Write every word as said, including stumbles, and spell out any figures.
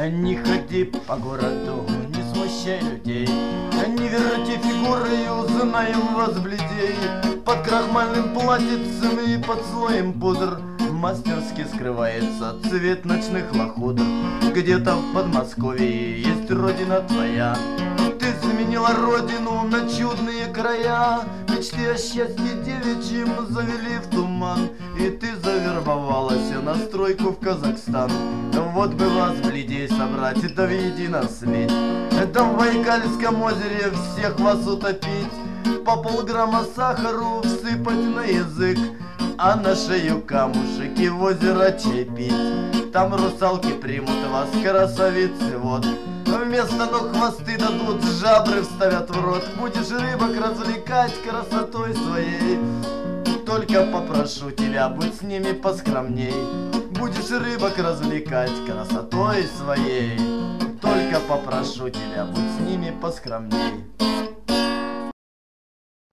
Не ходи по городу, не смущай людей, не верти фигуры и узнаем вас бледей. Под крахмальным платьицем и под слоем пудр мастерски скрывается цвет ночных лохудр. Где-то в Подмосковье есть родина твоя, ты заменила родину на чудные края. Мечты о счастье девичьим завели в туман, и ты завербовалась на стройку в Казахстан. Вот бы вас, бледей, собрать, да в едино слить, да в Байкальском озере всех вас утопить, по полграмма сахару всыпать на язык, а на шею камушек и в озеро чай пить. Там русалки примут вас, красавицы, вот вместо ног хвосты дадут, жабры вставят в рот. Будешь рыбок развлекать красотой своей, только попрошу тебя, будь с ними поскромней. Будешь рыбок развлекать красотой своей, только попрошу тебя, будь с ними поскромней.